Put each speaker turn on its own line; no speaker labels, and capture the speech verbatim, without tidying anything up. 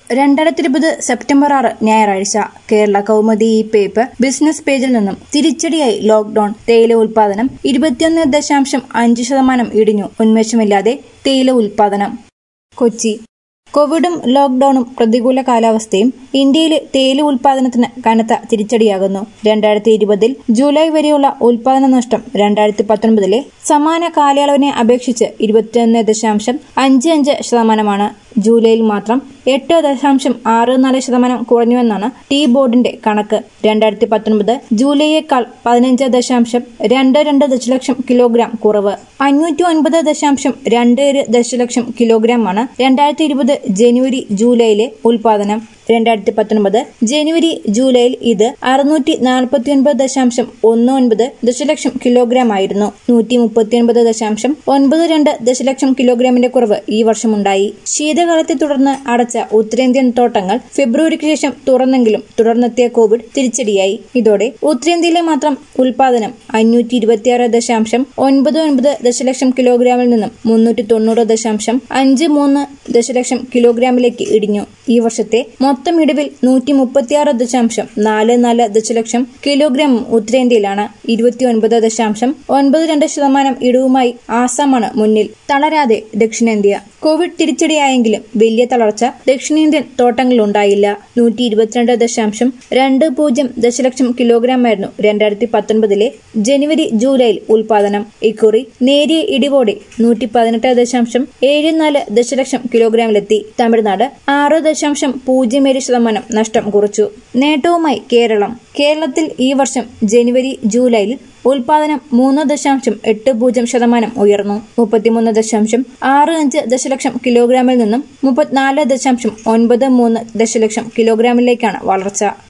രണ്ടായിരത്തി ഇരുപത് സെപ്റ്റംബർ ആറ് ഞായറാഴ്ച കേരള കൗമുദി ഈ പേപ്പർ ബിസിനസ് പേജിൽ നിന്നും തിരിച്ചടിയായി ലോക്ഡൌൺ. തേയില ഉൽപാദനം ഇരുപത്തിയൊന്ന് ദശാംശം അഞ്ച് ശതമാനം ഇടിഞ്ഞു. ഉന്മേഷമില്ലാതെ തേയില ഉൽപാദനം. കൊച്ചി. കോവിഡും ലോക്ഡൌണും പ്രതികൂല കാലാവസ്ഥയും ഇന്ത്യയിലെ തേയില ഉൽപാദനത്തിന് കനത്ത തിരിച്ചടിയാകുന്നു. രണ്ടായിരത്തി ഇരുപതിൽ ജൂലൈ വരെയുള്ള ഉൽപാദന നഷ്ടം രണ്ടായിരത്തി പത്തൊൻപതിലെ സമാന കാലയളവിനെ അപേക്ഷിച്ച് ഇരുപത്തിയൊന്ന് ദശാംശം അഞ്ച് അഞ്ച് ശതമാനമാണ്. ജൂലൈയിൽ മാത്രം എട്ട് ദശാംശം ആറ് നാല് ശതമാനം കുറഞ്ഞുവെന്നാണ് ടീ ബോർഡിന്റെ കണക്ക്. രണ്ടായിരത്തി പത്തൊൻപത് ജൂലൈയേക്കാൾ പതിനഞ്ച് ദശാംശം രണ്ട് രണ്ട് ദശലക്ഷം കിലോഗ്രാം കുറവ്. അഞ്ഞൂറ്റി ഒൻപത് ദശാംശം രണ്ട് ഏഴ് ദശലക്ഷം കിലോഗ്രാമാണ് രണ്ടായിരത്തി ഇരുപത് ജനുവരി ജൂലൈയിലെ ഉൽപാദനം. രണ്ടായിരത്തി പത്തൊൻപത് ജനുവരി ജൂലൈയിൽ ഇത് അറുന്നൂറ്റി നാൽപ്പത്തി ഒൻപത് ദശാംശം ഒന്ന് ഒൻപത് ദശലക്ഷം കിലോഗ്രാം ആയിരുന്നു. നൂറ്റി മുപ്പത്തി ഒൻപത് ദശാംശം ഒൻപത് രണ്ട് ദശലക്ഷം കിലോഗ്രാമിന്റെ കുറവ് ഈ വർഷമുണ്ടായി. ശീതകാലത്തെ തുടർന്ന് അടച്ച ഉത്തരേന്ത്യൻ തോട്ടങ്ങൾ ഫെബ്രുവരിക്ക് ശേഷം തുറന്നെങ്കിലും തുടർന്നെത്തിയ കോവിഡ് തിരിച്ചടിയായി. ഇതോടെ ഉത്തരേന്ത്യയിലെ മാത്രം ഉൽപാദനം അഞ്ഞൂറ്റി ഇരുപത്തിയാറ് ദശാംശം ഒൻപത് ഒൻപത് ദശലക്ഷം കിലോഗ്രാമിൽ നിന്നും മുന്നൂറ്റി തൊണ്ണൂറ് ദശാംശം അഞ്ച് മൂന്ന് ദശലക്ഷം കിലോഗ്രാമിലേക്ക് ഇടിഞ്ഞു. ഈ വർഷത്തെ മൊത്തം ഇടിവിൽ നൂറ്റി മുപ്പത്തിയാറ് ദശാംശം നാല് നാല് ദശലക്ഷം കിലോഗ്രാമും ഉത്തരേന്ത്യയിലാണ്. ഇരുപത്തി ഒൻപത് ദശാംശം ഒൻപത് രണ്ട് ശതമാനം ഇടിവുമായി ആസാമാണ് മുന്നിൽ. തളരാതെ ദക്ഷിണേന്ത്യ. കോവിഡ് തിരിച്ചടിയായെങ്കിലും വലിയ തളർച്ച ദക്ഷിണേന്ത്യൻ തോട്ടങ്ങളിലുണ്ടായില്ല. നൂറ്റി ഇരുപത്തിരണ്ട് ദശാംശം രണ്ട് പൂജ്യം ദശലക്ഷം കിലോഗ്രാമായിരുന്നു രണ്ടായിരത്തി പത്തൊൻപതിലെ ജനുവരി ജൂലൈയിൽ ഉൽപാദനം. ഇക്കുറി നേരിയ ഇടിവോടെ നൂറ്റി പതിനെട്ട് ദശാംശം ഏഴ് നാല് ദശലക്ഷം കിലോഗ്രാമിലെത്തി. തമിഴ്നാട് ആറ് ദശാംശം പൂജ്യം ഏഴ് ശതമാനം നഷ്ടം കുറിച്ചു. നേട്ടവുമായി കേരളം. കേരളത്തിൽ ഈ വർഷം ജനുവരി ജൂലൈയിൽ ഉൽപാദനം മൂന്ന് ദശാംശം എട്ട് പൂജ്യം ശതമാനം ഉയർന്നു. മുപ്പത്തിമൂന്ന് ദശാംശം ആറ് അഞ്ച് ദശലക്ഷം കിലോഗ്രാമിൽ നിന്നും മുപ്പത്തിനാല് ദശാംശം ഒൻപത് മൂന്ന് ദശലക്ഷം കിലോഗ്രാമിലേക്കാണ് വളർച്ച.